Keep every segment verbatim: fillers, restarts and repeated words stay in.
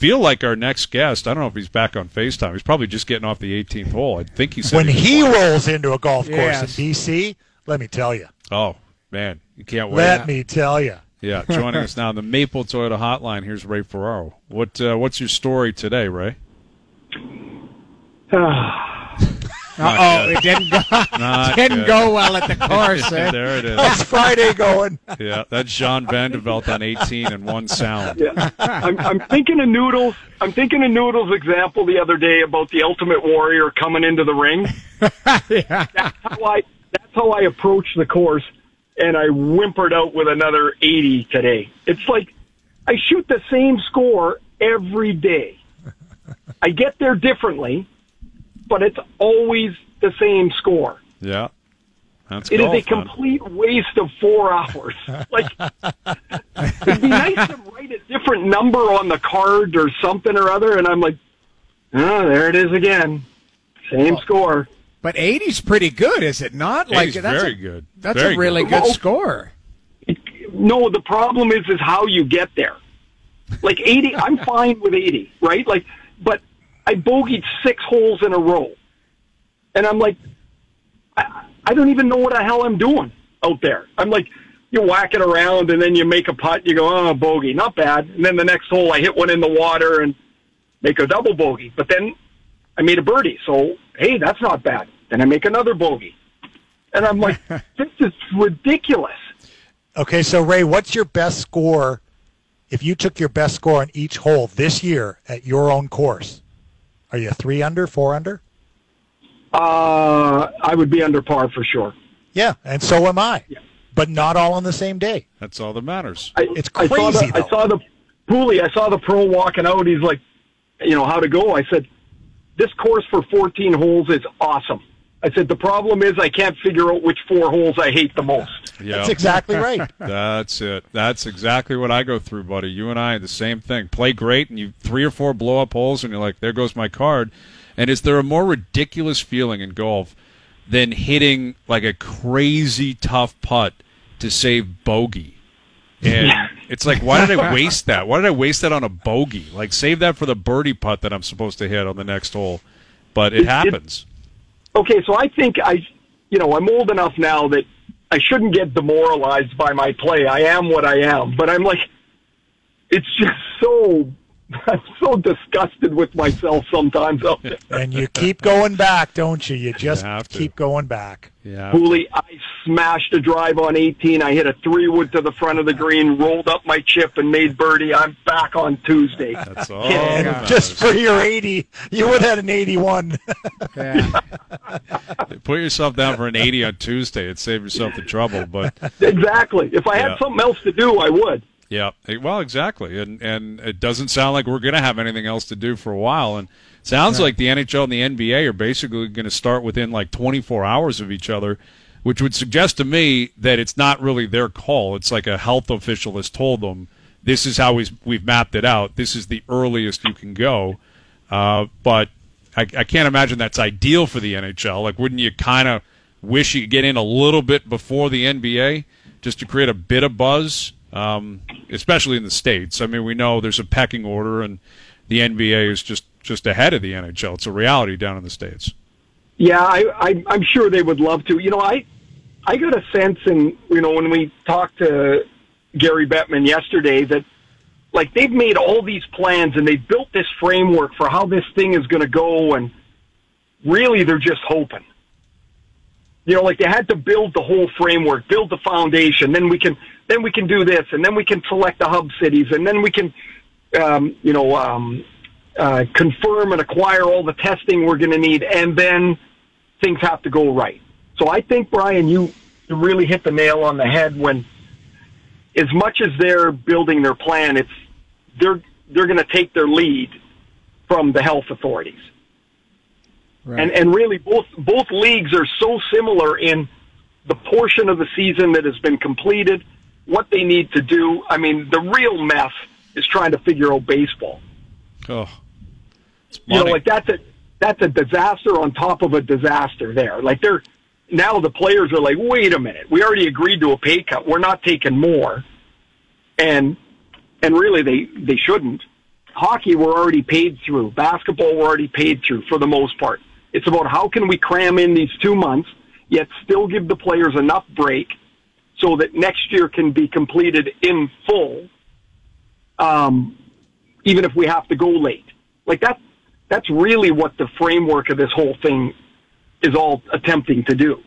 feel like our next guest, I don't know if he's back on FaceTime. He's probably just getting off the eighteenth hole. I think he said when he, he rolls into a golf course Yes. in D C, let me tell you. Oh, man, you can't wait. Let me tell you. Yeah, joining us now on the Maple Toyota Hotline. Here's Ray Ferraro. What uh, what's your story today, Ray? Uh-oh, it didn't go, didn't good. go well at the course. Eh? There it is. How's Friday going? Yeah, that's Jean Vandeveld on eighteen and one sound. Yeah. I'm, I'm thinking of Noodles. I'm thinking of Noodles' example the other day about the Ultimate Warrior coming into the ring. Yeah. That's how I. That's how I approach the course, and I whimpered out with another eighty today. It's like I shoot the same score every day. I get there differently, but it's always the same score. Yeah. That's It golf, is a complete waste of four hours. Like, it'd be nice to write a different number on the card or something or other, and I'm like, oh, there it is again. Same score. But eighty's pretty good, is it not? man. He's that's very a, good. That's Very a really good. good score. No, the problem is, is how you get there. Like eighty, I'm fine with eighty, right? Like, but I bogeyed six holes in a row. And I'm like, I, I don't even know what the hell I'm doing out there. I'm like, you whack it around and then you make a putt. You go, oh, bogey, not bad. And then the next hole, I hit one in the water and make a double bogey. But then I made a birdie. So, hey, that's not bad. Then I make another bogey. And I'm like, this is ridiculous. Okay, so Ray, what's your best score if you took your best score on each hole this year at your own course? Are you three under, four under? Uh, I would be under par for sure. Yeah, and so am I. Yeah. But not all on the same day. That's all that matters. I, It's I saw crazy, the, though. I saw the Pooley. I saw the pro walking out. He's like, you know, how to go. I said, this course for fourteen holes is awesome. I said, the problem is I can't figure out which four holes I hate the most. Yeah. That's exactly right. That's it. That's exactly what I go through, buddy. You and I, the same thing. Play great, and you three or four blow-up holes, and you're like, there goes my card. And is there a more ridiculous feeling in golf than hitting like a crazy tough putt to save bogey? And it's like, why did I waste that? Why did I waste that on a bogey? Like, save that for the birdie putt that I'm supposed to hit on the next hole. But it, It- it- happens. Okay, so I think I, you know, I'm old enough now that I shouldn't get demoralized by my play. I am what I am, but I'm like, it's just so, I'm so disgusted with myself sometimes out there. And you keep going back, don't you? You just You have to. keep going back. Yeah. Pooley, I smashed a drive on eighteen. I hit a three wood to the front of the green, rolled up my chip, and made birdie. I'm back on Tuesday. That's all. And that just matters. for your eighty, you would have had an eighty-one. Yeah. Put yourself down for an eighty on Tuesday and save yourself the trouble. But Exactly. If I Yeah. had something else to do, I would. yeah, well, exactly, and and it doesn't sound like we're going to have anything else to do for a while. And it sounds like the N H L and the N B A are basically going to start within like twenty-four hours of each other, which would suggest to me that it's not really their call. It's like a health official has told them, this is how we've, we've mapped it out. This is the earliest you can go. Uh, but I, I can't imagine that's ideal for the N H L. Like, wouldn't you kind of wish you could get in a little bit before the N B A just to create a bit of buzz, um, especially in the States? I mean, we know there's a pecking order, and the N B A is just, just ahead of the N H L. It's a reality down in the States. Yeah, I, I, I'm sure they would love to. You know, I, I got a sense, in you know, when we talked to Gary Bettman yesterday, that like they've made all these plans and they built this framework for how this thing is going to go, and really they're just hoping. You know, like they had to build the whole framework, build the foundation, then we can then we can do this, and then we can select the hub cities, and then we can, um, you know, um, uh, confirm and acquire all the testing we're going to need, and then things have to go right. So I think, Brian, you, you really hit the nail on the head when, as much as they're building their plan, it's they're they're going to take their lead from the health authorities. Right. And and really, both both leagues are so similar in the portion of the season that has been completed, what they need to do. I mean, the real mess is trying to figure out baseball. Oh, it's You know, money. like that's a that's a disaster on top of a disaster there. Like they're now the players are like, wait a minute, we already agreed to a pay cut. We're not taking more. And and really they, they shouldn't. hockey we're already paid through. Basketball we're already paid through for the most part. It's about how can we cram in these two months, yet still give the players enough break so that next year can be completed in full, um, even if we have to go late. Like that, that's really what the framework of this whole thing is all attempting to do.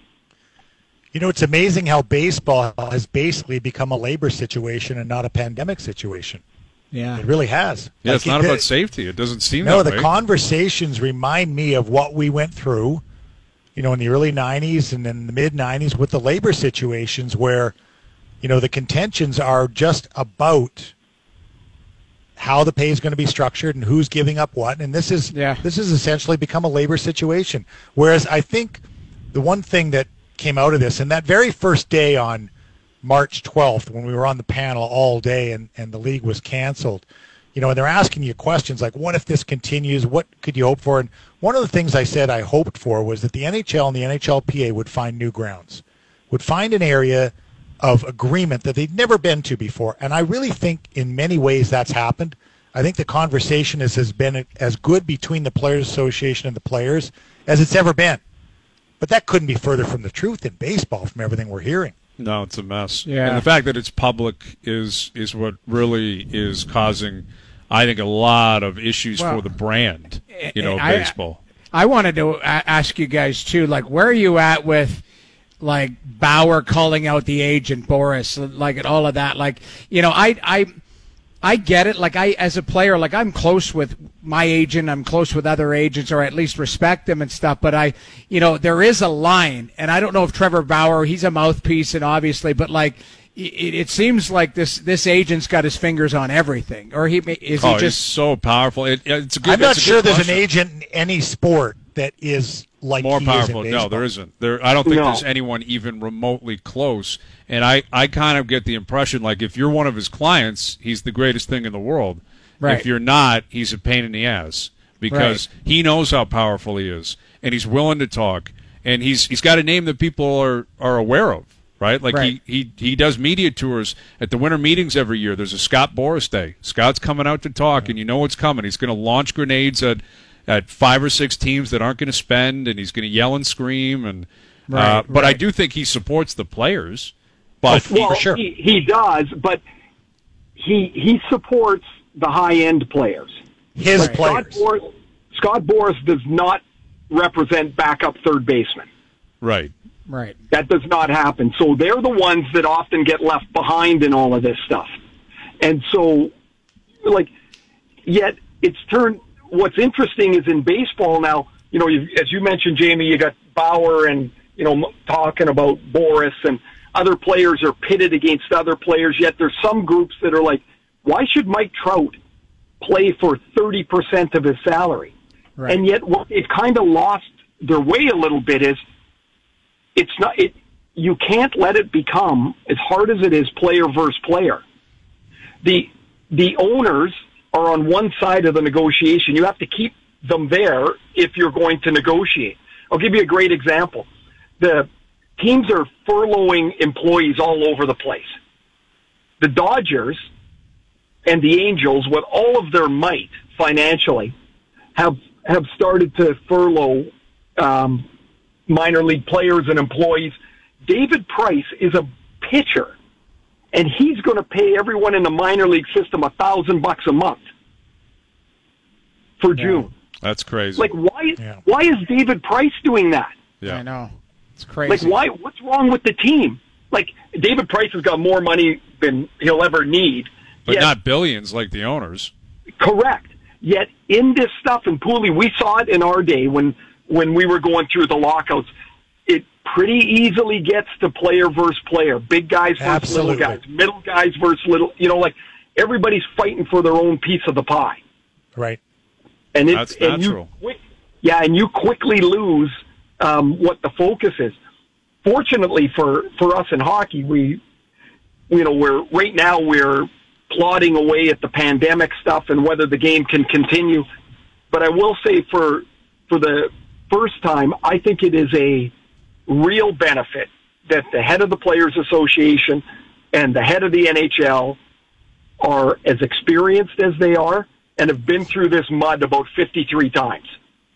You know, it's amazing how baseball has basically become a labor situation and not a pandemic situation. Yeah. It really has. Yeah, Like, it's not it- about safety. It doesn't seem No, that the way. conversations remind me of what we went through, you know, in the early nineties and in the mid nineties with the labor situations where, you know, the contentions are just about how the pay is going to be structured and who's giving up what. And this is Yeah. this has essentially become a labor situation. Whereas I think the one thing that came out of this, and that very first day on March twelfth, when we were on the panel all day and, and the league was canceled, you know, and they're asking you questions like, what if this continues? What could you hope for? And one of the things I said I hoped for was that the N H L and the N H L P A would find new grounds, would find an area of agreement that they'd never been to before. And I really think in many ways that's happened. I think the conversation is, has been as good between the Players Association and the players as it's ever been. But that couldn't be further from the truth in baseball from everything we're hearing. No, it's a mess. Yeah. And the fact that it's public is is what really is causing, I think, a lot of issues Well, for the brand, you know, I- baseball. I wanted to a- ask you guys too, like, where are you at with, like, Bauer calling out the agent Boris, like, and all of that? Like, you know, I, I, I get it. Like, I, as a player, like, I'm close with my agent. I'm close with other agents, or at least respect them and stuff. But I, you know, there is a line, and I don't know if Trevor Bauer, he's a mouthpiece, and obviously, but like, it, it seems like this this agent's got his fingers on everything, or he is he Oh, he's just so powerful. It, it's a good. I'm not it's a sure good there's an question. agent in any sport that is like more he powerful. is in No, baseball. there isn't. There, I don't think No. there's anyone even remotely close. And I, I kind of get the impression, like, if you're one of his clients, he's the greatest thing in the world. Right. If you're not, he's a pain in the ass because he knows how powerful he is, and he's willing to talk, and he's he's got a name that people are, are aware of, right? Like Right. he, he he does media tours at the winter meetings every year. There's a Scott Boras Day. Scott's coming out to talk, and you know what's coming. He's going to launch grenades at at five or six teams that aren't going to spend, and he's going to yell and scream. And Right, uh, but I right. do think he supports the players. But Well, sure. he, he does, but he he supports the high-end players. His Right. players. Scott Boras, Scott Boras does not represent backup third baseman. right, right? That does not happen. So they're the ones that often get left behind in all of this stuff. And so, like, yet it's turned, what's interesting is in baseball now, you know, you, as you mentioned, Jamie, you got Bauer and, you know, talking about Boris, and other players are pitted against other players, yet there's some groups that are like, why should Mike Trout play for thirty percent of his salary? Right. And yet what they've kind of lost their way a little bit is it's not, it, you can't let it become, as hard as it is, player versus player. The, the owners are on one side of the negotiation. You have to keep them there if you're going to negotiate. I'll give you a great example. The teams are furloughing employees all over the place. The Dodgers and the Angels, with all of their might financially, have have started to furlough um, minor league players and employees. David Price is a pitcher, and he's going to pay everyone in the minor league system a thousand bucks a month for June. that's crazy. Like, why? Yeah. Why is David Price doing that? yeah. I know, it's crazy. Like, why? What's wrong with the team? Like, David Price has got more money than he'll ever need. But Yet- not billions like the owners. correct. Yet in this stuff, and Pooley, we saw it in our day when when we were going through the lockouts. It pretty easily gets to player versus player, big guys versus Absolutely. little guys, middle guys versus little. You know, like everybody's fighting for their own piece of the pie. Right. And it, That's and you natural. quick, yeah, and you quickly lose um, what the focus is. Fortunately for, for us in hockey, we, you know, we're right now we're plodding away at the pandemic stuff and whether the game can continue. But I will say for for the first time, I think it is a real benefit that the head of the Players Association and the head of the N H L are as experienced as they are, and have been through this mud about fifty-three times.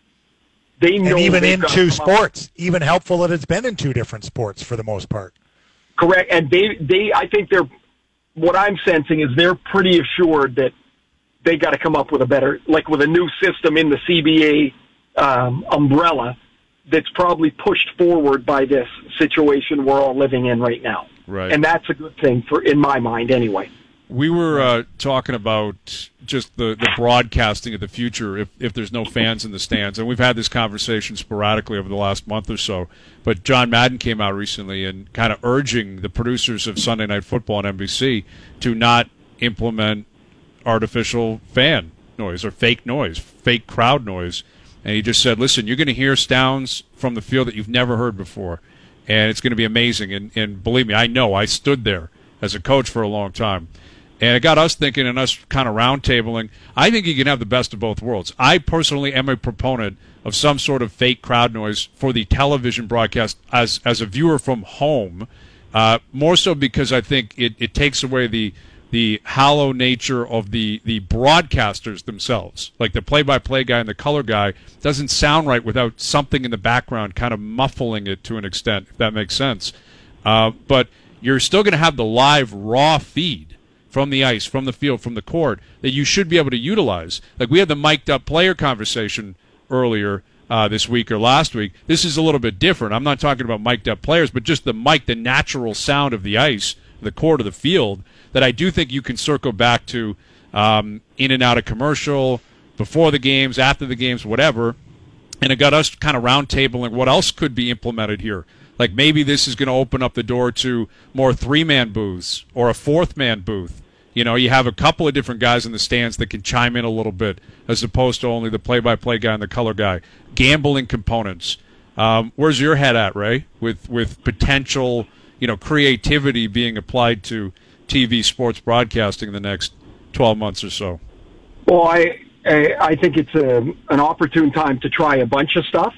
They know and even they've in got to two come up- sports, even helpful that it's been in two different sports for the most part. Correct, and they, they, I think they're. What I'm sensing is they're pretty assured that they got to come up with a better, like with a new system in the C B A um, umbrella that's probably pushed forward by this situation we're all living in right now. Right. And that's a good thing for, in my mind, anyway. We were uh, talking about just the, the broadcasting of the future if, if there's no fans in the stands. And we've had this conversation sporadically over the last month or so. But John Madden came out recently and kind of urging the producers of Sunday Night Football on N B C to not implement artificial fan noise or fake noise, fake crowd noise. And he just said, listen, you're going to hear sounds from the field that you've never heard before. And it's going to be amazing. And, and believe me, I know. I stood there as a coach for a long time. And it got us thinking and us kind of roundtabling. I think you can have the best of both worlds. I personally am a proponent of some sort of fake crowd noise for the television broadcast as as a viewer from home, uh, more so because I think it, it takes away the the hollow nature of the, the broadcasters themselves. Like the play-by-play guy and the color guy doesn't sound right without something in the background kind of muffling it to an extent, if that makes sense. Uh, but you're still going to have the live, raw feed from the ice, from the field, from the court, that you should be able to utilize. Like we had the mic'd up player conversation earlier uh, this week or last week. This is a little bit different. I'm not talking about mic'd up players, but just the mic, the natural sound of the ice, the court of the field, that I do think you can circle back to um, in and out of commercial, before the games, after the games, whatever. And it got us kind of roundtabling what else could be implemented here. Like maybe this is going to open up the door to more three-man booths or a fourth-man booth. You know, you have a couple of different guys in the stands that can chime in a little bit as opposed to only the play-by-play guy and the color guy. Gambling components. Um, where's your head at, Ray, with, with potential, you know, creativity being applied to T V sports broadcasting in the next twelve months or so? Well, I I, I think it's a, an opportune time to try a bunch of stuff.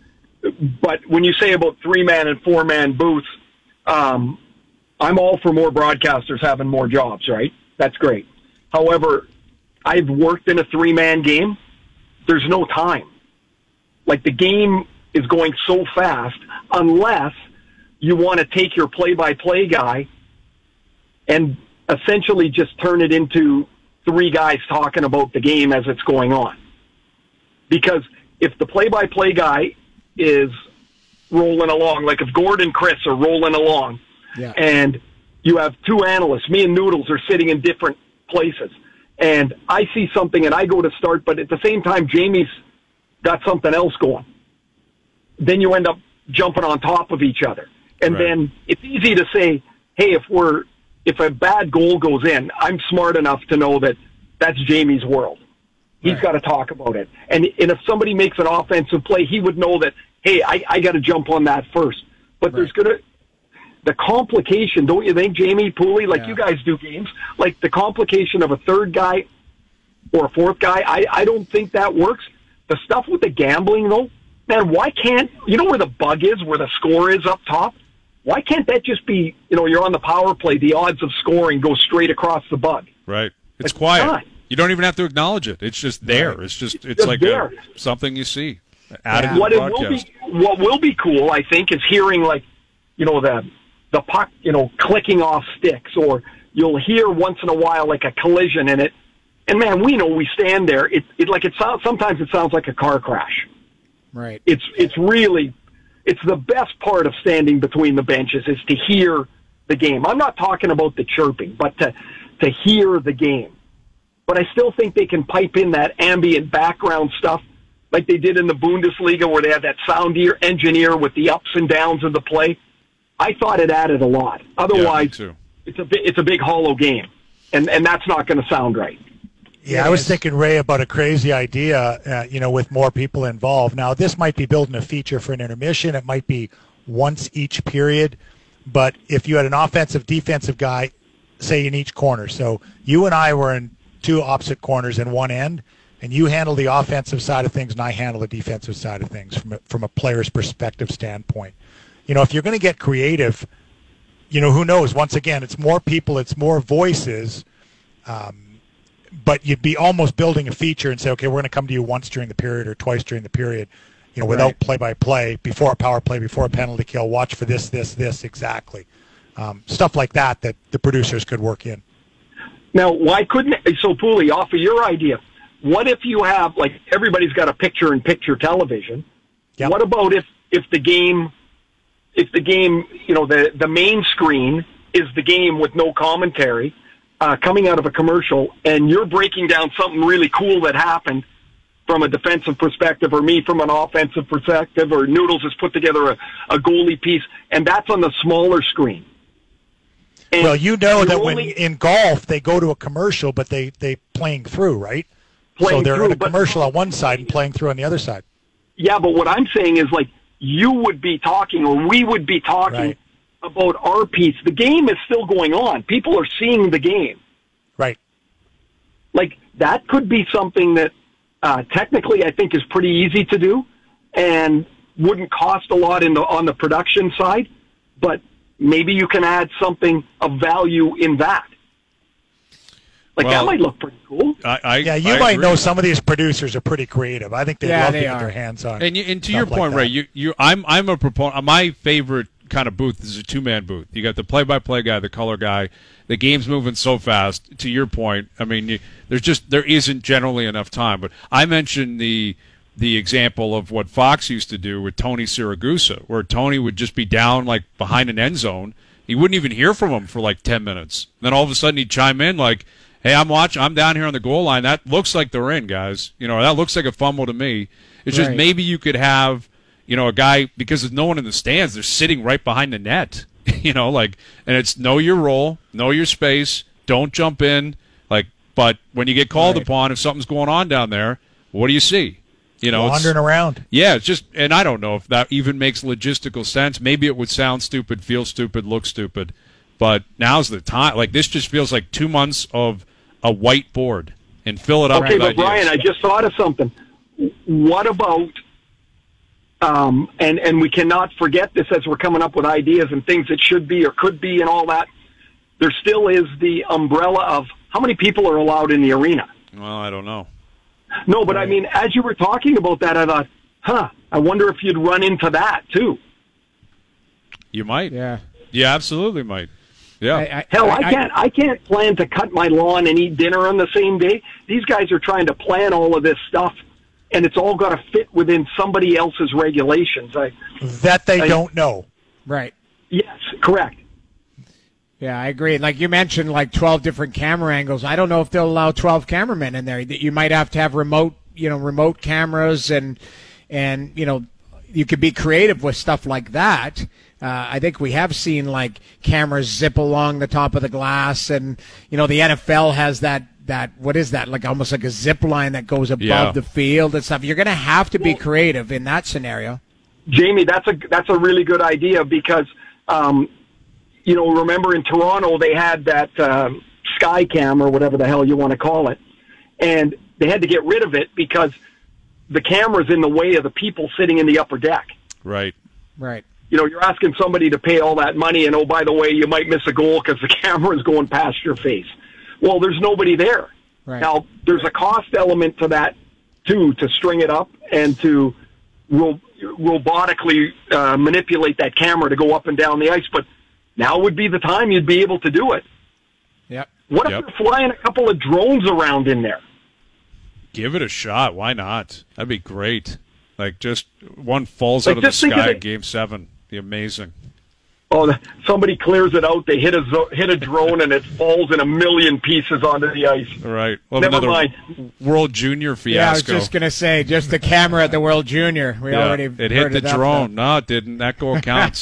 But when you say about three-man and four-man booths, um, I'm all for more broadcasters having more jobs, right? That's great. However, I've worked in a three-man game. There's no time. Like, the game is going so fast unless you want to take your play-by-play guy and essentially just turn it into three guys talking about the game as it's going on. Because if the play-by-play guy is rolling along, like if Gord and Chris are rolling along, yeah. and you have two analysts, me and Noodles are sitting in different places, and I see something and I go to start, but at the same time Jamie's got something else going, then you end up jumping on top of each other. And right. then it's easy to say, hey, if we're if a bad goal goes in, I'm smart enough to know that that's Jamie's world. He's Right. got to talk about it. And, and if somebody makes an offensive play, he would know that, hey, I, I got to jump on that first. But Right. there's going to, the complication, don't you think, Jamie Pooley, like Yeah. you guys do games, like the complication of a third guy or a fourth guy, I, I don't think that works. The stuff with the gambling, though, man, why can't, you know where the bug is, where the score is up top? Why can't that just be, you know, you're on the power play, the odds of scoring go straight across the bug? Right. It's It's quiet. not. You don't even have to acknowledge it. It's just there. Right. It's just it's, just like there. A, something you see added Yeah. to What the it will broadcast. be, what will be cool, I think, is hearing like, you know, the the puck, you know, clicking off sticks, or you'll hear once in a while like a collision in it. And man, we know we stand there. It, it like it sounds. Sometimes it sounds like a car crash. Right. It's it's really, it's the best part of standing between the benches is to hear the game. I'm not talking about the chirping, but to to hear the game. But I still think they can pipe in that ambient background stuff like they did in the Bundesliga where they had that sound ear engineer with the ups and downs of the play. I thought it added a lot. Otherwise, Yeah, me too. it's a bi- it's a big hollow game, and and that's not going to sound right. Yeah, I was thinking, Ray, about a crazy idea, uh, you know, with more people involved. Now, this might be building a feature for an intermission. It might be once each period. But if you had an offensive, defensive guy, say, in each corner. So you and I were in two opposite corners in one end, and you handle the offensive side of things, and I handle the defensive side of things from a, from a player's perspective standpoint. You know, if you're going to get creative, you know, who knows? Once again, it's more people, it's more voices. Um, but you'd be almost building a feature and say, okay, we're going to come to you once during the period or twice during the period, you know, without Right. play-by-play, before a power play, before a penalty kill, watch for this, this, this, exactly. Um, stuff like that that the producers could work in. Now, why couldn't so Pooley, off of your idea? What if you have like everybody's got a picture-in-picture television? Yep. What about if if the game, if the game, you know, the the main screen is the game with no commentary, uh, coming out of a commercial, and you're breaking down something really cool that happened from a defensive perspective, or me from an offensive perspective, or Noodles has put together a, a goalie piece, and that's on the smaller screen. And Well, you know you're that when only in golf they go to a commercial, but they they playing through, right? Playing so they're through, in a but- commercial on one side and playing through on the other side. Yeah, but what I'm saying is, like, you would be talking, or we would be talking Right. about our piece. The game is still going on. People are seeing the game. Right. Like, that could be something that uh, technically I think is pretty easy to do and wouldn't cost a lot in the on the production side, but maybe you can add something of value in that. Like, Well, that might look pretty cool. I, I, Yeah, you I might agree. know some of these producers are pretty creative. I think they'd Yeah, love they to get are. their hands on. And, you, and to stuff your like point, that. Ray, you, you, I'm, I'm a proponent. My favorite kind of booth is a two-man booth. You got the play-by-play guy, the color guy. The game's moving so fast. To your point, I mean, you, there's just there isn't generally enough time. But I mentioned the the example of what Fox used to do with Tony Siragusa, where Tony would just be down like behind an end zone. He wouldn't even hear from him for like ten minutes. Then all of a sudden he'd chime in like, "Hey, I'm watching. I'm down here on the goal line. That looks like they're in, guys. You know, that looks like a fumble to me." It's just Right. maybe you could have, you know, a guy, because there's no one in the stands. They're sitting right behind the net. You know, like, and it's know your role, know your space, don't jump in. Like, but when you get called Right. upon, if something's going on down there, what do you see? You know, it's, Wandering around. yeah, it's just, and I don't know if that even makes logistical sense. Maybe it would sound stupid, feel stupid, look stupid, but now's the time. Like, this just feels like two months of a whiteboard and fill it up Okay, with but ideas. Brian, I just thought of something. What about, um, and, and we cannot forget this as we're coming up with ideas and things that should be or could be and all that. There still is the umbrella of how many people are allowed in the arena. Well, I don't know. No, but I mean, as you were talking about that, I thought, huh, I wonder if you'd run into that too. You might. Yeah. Yeah, absolutely might. Yeah. I, I, Hell, I can't. I can't plan to cut my lawn and eat dinner on the same day. These guys are trying to plan all of this stuff, and it's all got to fit within somebody else's regulations. I, That they I- don't know. Right. yes, correct. Yeah, I agree. Like you mentioned, like twelve different camera angles. I don't know if they'll allow twelve cameramen in there. You might have to have remote, you know, remote cameras, and and you know, you could be creative with stuff like that. Uh, I think we have seen like cameras zip along the top of the glass, and you know, the N F L has that that what is that? Like almost like a zip line that goes above Yeah. the field and stuff. You're going to have to be Well- creative in that scenario. Jamie, that's a that's a really good idea because, um, you know, remember in Toronto they had that um, sky cam or whatever the hell you want to call it, and they had to get rid of it because the camera's in the way of the people sitting in the upper deck. Right. Right. You know, you're asking somebody to pay all that money, and oh, by the way, you might miss a goal because the camera is going past your face. Well, there's nobody there. Right. Now, there's a cost element to that, too, to string it up and to ro- robotically uh, manipulate that camera to go up and down the ice. But now would be the time you'd be able to do it. Yep. What Yep. if they're flying a couple of drones around in there? Give it a shot. Why not? That'd be great. Like, just one falls Like, out of the just think of sky it- in Game Seven. Be amazing. Oh, the- somebody clears it out. They hit a zo- hit a drone, and it falls in a million pieces onto the ice. All right. We'll have Never another mind. World Junior Yeah, I was fiasco. just gonna say, just the camera at the World Junior. We Yeah, already it heard hit of the that drone. No, it didn't. That goal counts.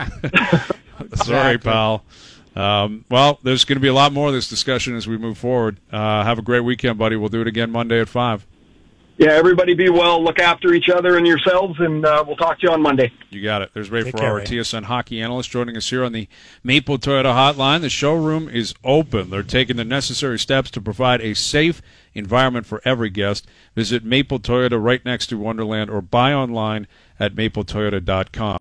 Sorry, Exactly. pal. Um, well, there's going to be a lot more of this discussion as we move forward. Uh, have a great weekend, buddy. We'll do it again Monday at five. Yeah, everybody be well. Look after each other and yourselves, and uh, we'll talk to you on Monday. You got it. There's Ray Take Ferraro, care, Ray. T S N hockey analyst, joining us here on the Maple Toyota Hotline. The showroom is open. They're taking the necessary steps to provide a safe environment for every guest. Visit Maple Toyota right next to Wonderland or buy online at maple toyota dot com.